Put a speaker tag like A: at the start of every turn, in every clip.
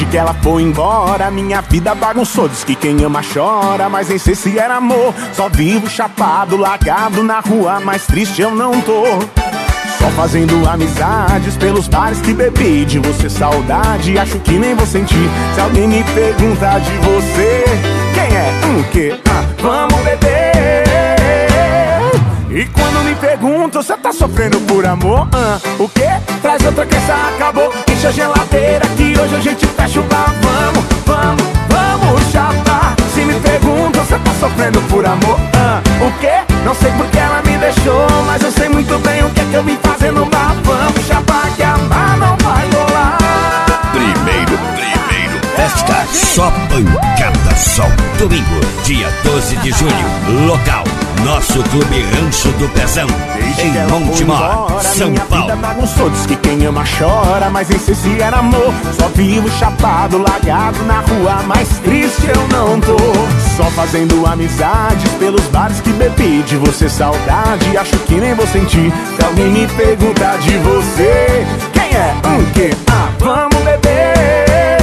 A: que ela foi embora, minha vida bagunçou. Diz que quem ama chora, mas nem sei se era amor. Só vivo chapado, largado na rua, mas triste eu não tô. Só fazendo amizades pelos bares que bebi. De você saudade, acho que nem vou sentir. Se alguém me perguntar de você, quem é? Que? Vamos beber. E quando me perguntam, você tá sofrendo por amor? O quê? Traz outra que essa acabou. Enche a geladeira que hoje a gente fecha o bar. Vamos chapar. Se me perguntam, você tá sofrendo por amor? O quê? Não sei porque ela me deixou, mas eu sei muito bem o que é que eu vim fazer no bar. Vamos chapar que amar não vai rolar.
B: Primeiro, esta só pancada sol. Domingo, dia 12 de junho, local Nosso Clube Rancho do Pezão, em Montemor, São Paulo.
A: Vida bagunçou, diz que quem ama chora, mas nem sei se era amor. Só vivo chapado, largado na rua, mas triste eu não tô. Só fazendo amizades pelos bares que bebi. De você saudade, acho que nem vou sentir. Se alguém me perguntar de você, quem é? Que? Vamos beber.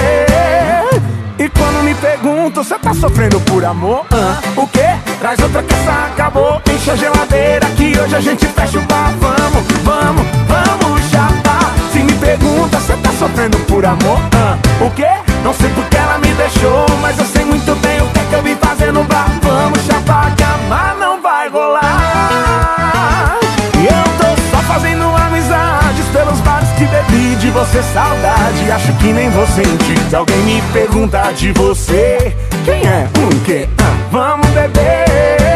A: E quando me perguntam, você tá sofrendo por amor? O quê? Traz outra que essa acabou. Enche a geladeira que hoje a gente fecha o bar. Vamos chapar. Se me pergunta, você tá sofrendo por amor? O quê? Não sei porque ela me deixou, mas eu sei muito bem o que é que eu vim fazer no bar. Vamos chapar que amar não vai rolar. E eu tô só fazendo amizades pelos bares que bebi. De você saudade, acho que nem vou sentir. Se alguém me perguntar de você, quem é? Que? Vamos beber.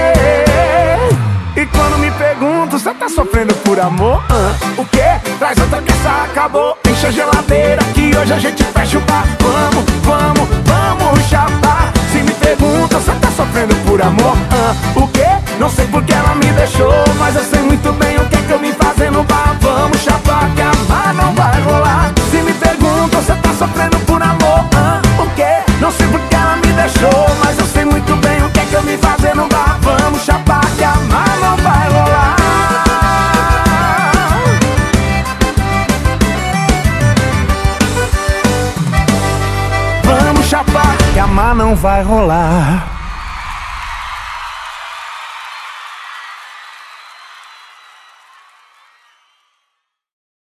A: E quando me perguntam, você tá sofrendo por amor? O quê? Traz outra que essa acabou. Enche a geladeira que hoje a gente fecha o bar. Vamos chapar. Se me perguntam, você tá sofrendo por amor? O quê? Não sei porque ela me deixou, mas eu sei muito bem o que é que eu vim fazer no bar. Vamos chapar que amar não vai rolar. Se me perguntam, você tá sofrendo por amor? O quê? Não sei porque ela me deixou, mas eu sei muito bem o que é que eu vim fazer no bar. Vamos chapar que amar não vai rolar. Vamos chapar que amar não vai rolar.